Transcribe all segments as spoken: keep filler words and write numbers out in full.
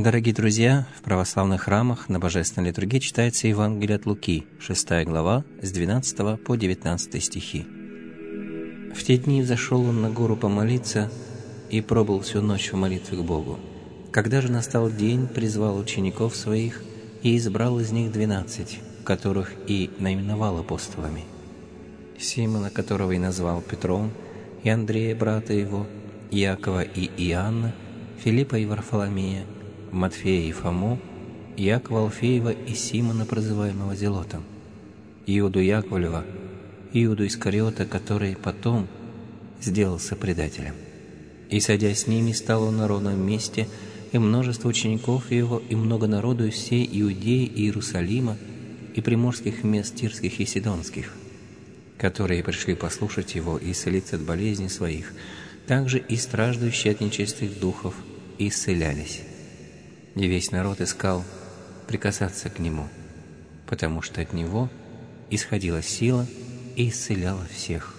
Дорогие друзья, в православных храмах на Божественной литургии читается Евангелие от Луки, шестая глава, с двенадцатого по девятнадцатый стихи. «В те дни взошел он на гору помолиться и пробыл всю ночь в молитве к Богу. Когда же настал день, призвал учеников своих и избрал из них двенадцать, которых и наименовал апостолами. Симона, которого и назвал Петром, и Андрея, брата его, Иакова и Иоанна, Филиппа и Варфоломея, Матфея и Фому, Иакова Алфеева и Симона, прозываемого Зелотом, Иуду Яковлева, Иуду Искариота, который потом сделался предателем. И, садя с ними, стал он на ровном месте, и множество учеников его, и много народу из всей Иудеи и Иерусалима, и приморских мест Тирских и Сидонских, которые пришли послушать его и исцелиться от болезней своих, также и страждущие от нечистых духов исцелялись. И весь народ искал прикасаться к нему, потому что от него исходила сила и исцеляла всех».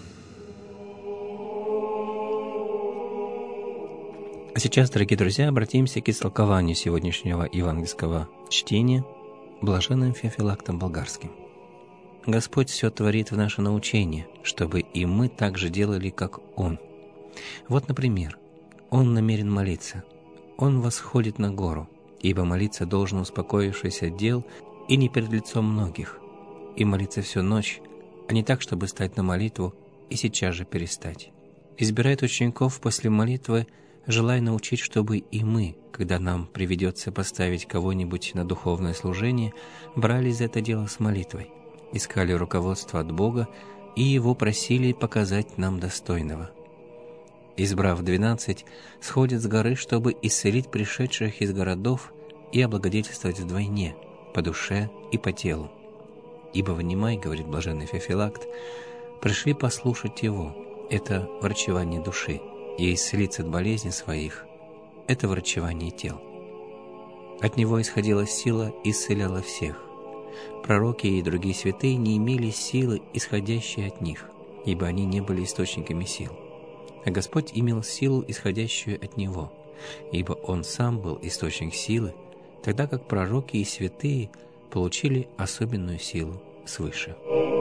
А сейчас, дорогие друзья, обратимся к истолкованию сегодняшнего евангельского чтения блаженным Феофилактом Болгарским. Господь все творит в наше научение, чтобы и мы так же делали, как Он. Вот, например, Он намерен молиться. Он восходит на гору, ибо молиться должен, успокоившись от дел и не перед лицом многих, и молиться всю ночь, а не так, чтобы стать на молитву и сейчас же перестать. Избирает учеников после молитвы, желая научить, чтобы и мы, когда нам приведется поставить кого-нибудь на духовное служение, брались за это дело с молитвой, искали руководство от Бога и Его просили показать нам достойного. Избрав двенадцать, сходят с горы, чтобы исцелить пришедших из городов и облагодетельствовать вдвойне, по душе и по телу. «Ибо внимай, — говорит блаженный Феофилакт, — пришли послушать Его, это врачевание души, и исцелиться от болезней своих, это врачевание тел. От Него исходила сила и исцеляла всех. Пророки и другие святые не имели силы, исходящей от них, ибо они не были источниками сил. А Господь имел силу, исходящую от Него, ибо Он Сам был источник силы, тогда как пророки и святые получили особенную силу свыше».